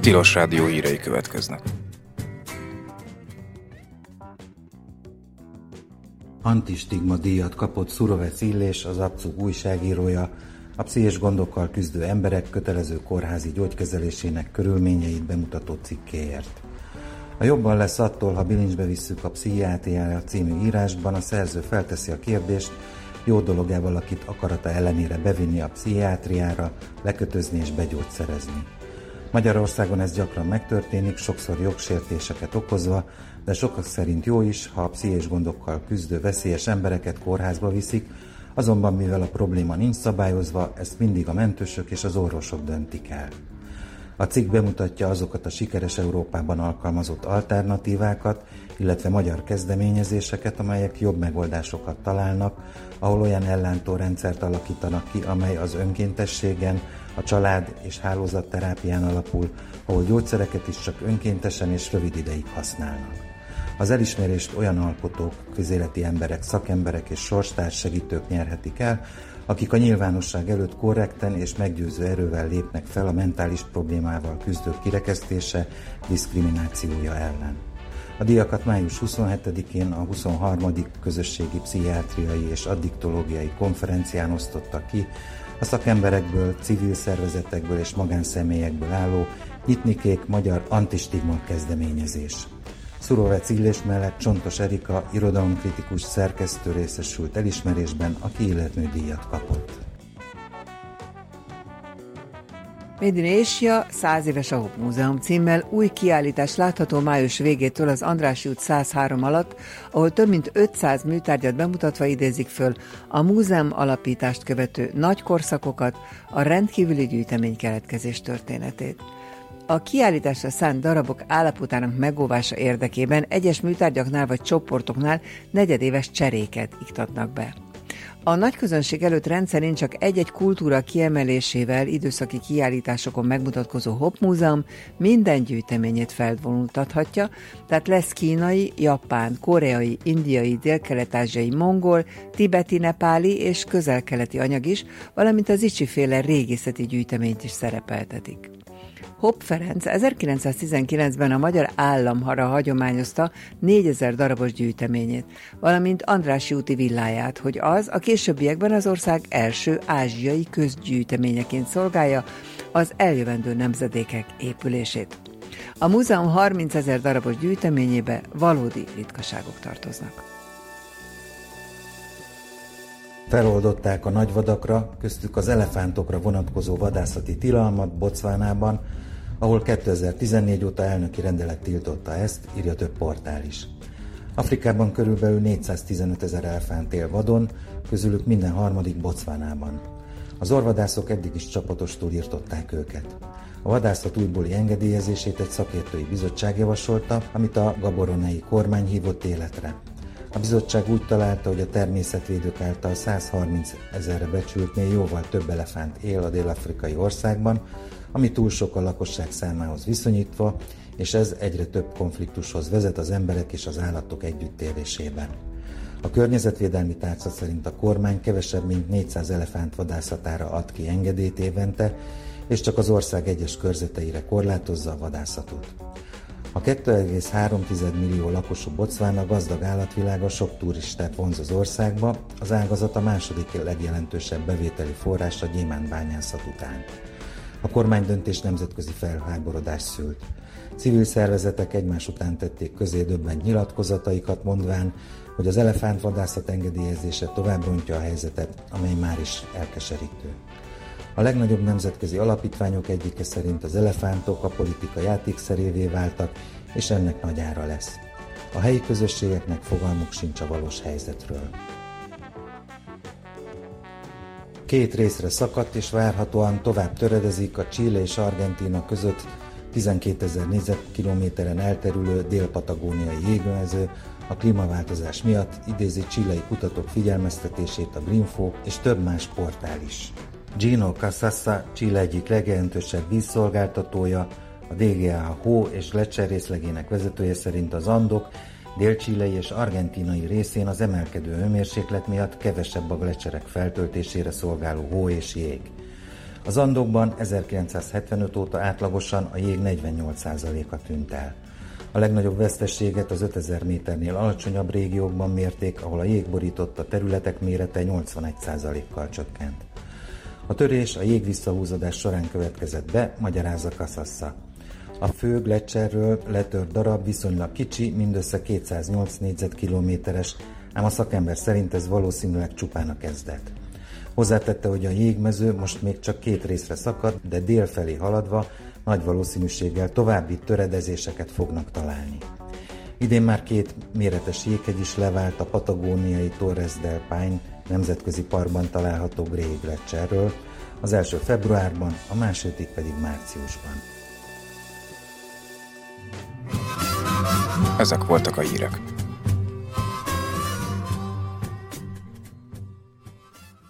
Tilos Rádió hírei következnek. Antistigma díjat kapott Surovec Illés, az Abcug újságírója, a pszichés gondokkal küzdő emberek kötelező kórházi gyógykezelésének körülményeit bemutató cikkéért. A Jobban lesz attól, ha bilincsbe visszük a pszichiátriára című írásban a szerző felteszi a kérdést, jó dolog-e valakit akarata ellenére bevinni a pszichiátriára, lekötözni és begyógyszerezni. Magyarországon ez gyakran megtörténik, sokszor jogsértéseket okozva, de sokak szerint jó is, ha a pszichés gondokkal küzdő veszélyes embereket kórházba viszik, azonban mivel a probléma nincs szabályozva, ezt mindig a mentősök és az orvosok döntik el. A cikk bemutatja azokat a sikeres Európában alkalmazott alternatívákat, illetve magyar kezdeményezéseket, amelyek jobb megoldásokat találnak, ahol olyan ellátórendszert alakítanak ki, amely az önkéntességen, a család és hálózatterápián alapul, ahol gyógyszereket is csak önkéntesen és rövid ideig használnak. Az elismerést olyan alkotók, közéleti emberek, szakemberek és sorstárs segítők nyerhetik el, akik a nyilvánosság előtt korrekten és meggyőző erővel lépnek fel a mentális problémával küzdők kirekesztése, diszkriminációja ellen. A díjakat május 27-én a 23. Közösségi Pszichiátriai és Addiktológiai Konferencián osztottak ki a szakemberekből, civil szervezetekből és magánszemélyekből álló Nyitnikék magyar antistigma kezdeményezés. Surovec Illés mellett Csontos Erika irodalomkritikus szerkesztő részesült elismerésben, aki életműdíjat kapott. Made in Asia 100 éves a Hopp Múzeum címmel új kiállítás látható május végétől az Andrássy út 103 alatt, ahol több mint 500 műtárgyat bemutatva idézik föl a múzeum alapítást követő nagy korszakokat, a rendkívüli gyűjtemény keletkezés történetét. A kiállításra szánt darabok állapotának megóvása érdekében egyes műtárgyaknál vagy csoportoknál negyedéves cseréket iktatnak be. A nagy közönség előtt rendszerint csak egy-egy kultúra kiemelésével időszaki kiállításokon megmutatkozó Hopp Múzeum minden gyűjteményét felvonultathatja, tehát lesz kínai, japán, koreai, indiai, délkelet-ázsiai, mongol, tibeti, nepáli és közel-keleti anyag is, valamint az Icsi-féle régészeti gyűjteményt is szerepeltetik. Hopp Ferenc 1919-ben a magyar államra hagyományozta 4000 darabos gyűjteményét, valamint Andrássy úti villáját, hogy az a későbbiekben az ország első ázsiai közgyűjteményeként szolgálja az eljövendő nemzedékek épülését. A múzeum 30 000 darabos gyűjteményébe valódi ritkaságok tartoznak. Feloldották a nagyvadakra, köztük az elefántokra vonatkozó vadászati tilalmat Botswanában, ahol 2014 óta elnöki rendelet tiltotta ezt, írja több portál is. Afrikában körülbelül 415 000 elefánt él vadon, közülük minden harmadik Botswanában. Az orvadászok eddig is csapatostól írtották őket. A vadászat újbóli engedélyezését egy szakértői bizottság javasolta, amit a gaboronei kormány hívott életre. A bizottság úgy találta, hogy a természetvédők által 130 000-re becsültnél jóval több elefánt él a dél-afrikai országban, ami túl sok a lakosság számához viszonyítva, és ez egyre több konfliktushoz vezet az emberek és az állatok együttélésében. A környezetvédelmi tárca szerint a kormány kevesebb mint 400 elefánt vadászatára ad ki engedélyt évente, és csak az ország egyes körzeteire korlátozza a vadászatot. A 2,3 millió lakosú Botswana gazdag állatvilága sok turistát vonz az országba, az ágazat a második legjelentősebb bevételi forrás a gyémántbányászat után. A kormánydöntés nemzetközi felháborodást szült. Civil szervezetek egymás után tették közé döbbent nyilatkozataikat, mondván, hogy az elefántvadászat engedélyezése tovább rontja a helyzetet, amely már is elkeserítő. A legnagyobb nemzetközi alapítványok egyike szerint az elefántok a politika játékszerévé váltak, és ennek nagy ára lesz. A helyi közösségeknek fogalmuk sincs a valós helyzetről. 2 részre szakadt, és várhatóan tovább töredezik a Chile és Argentína között 12 000 négyzetkilométeren elterülő dél-patagóniai jégmező a klímaváltozás miatt, idézi chilei kutatók figyelmeztetését a Greenfo és több más portál is. Gino Casassa, Chile egyik legjelentősebb vízszolgáltatója, a DGA hó és gletszer részlegének vezetője szerint az Andok dél-chilei és argentínai részén az emelkedő hőmérséklet miatt kevesebb a gletszerek feltöltésére szolgáló hó és jég. Az Andokban 1975 óta átlagosan a jég 48%-a tűnt el. A legnagyobb veszteséget az 5000 méternél alacsonyabb régiókban mérték, ahol a jég borította területek mérete 81%-kal csökkent. A törés a jég visszahúzódás során következett be, magyarázza Casassa. A fő gleccserről letört darab viszonylag kicsi, mindössze 208 négyzetkilométeres, ám a szakember szerint ez valószínűleg csupán a kezdet. Hozzátette, hogy a jégmező most még csak 2 részre szakad, de dél felé haladva nagy valószínűséggel további töredezéseket fognak találni. Idén már 2 méretes jéghegy is levált a patagóniai Torres del Paine nemzetközi parkban található Grey Gletszerről, az első februárban, a második pedig márciusban. Ezek voltak a hírek.